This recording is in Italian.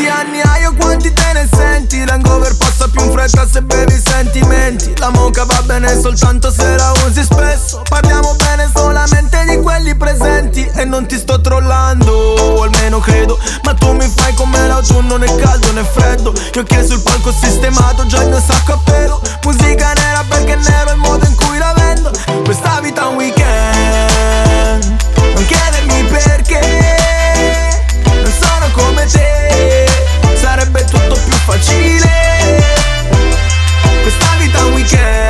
Quanti anni hai o quanti te ne senti? L'hangover passa più in fretta se bevi i sentimenti. La mocha va bene soltanto se la usi spesso. Parliamo bene solamente di quelli presenti. E non ti sto trollando, o almeno credo. Ma tu mi fai come l'autunno, né caldo né freddo. Io che sul palco ho sistemato già il mio sacco a pelo. Musica nera perché nero è il modo in cui la vendo. Questa vita è un weekend, non chiedermi perché. Non sono come te, sarebbe tutto più facile. Questa vita è un weekend.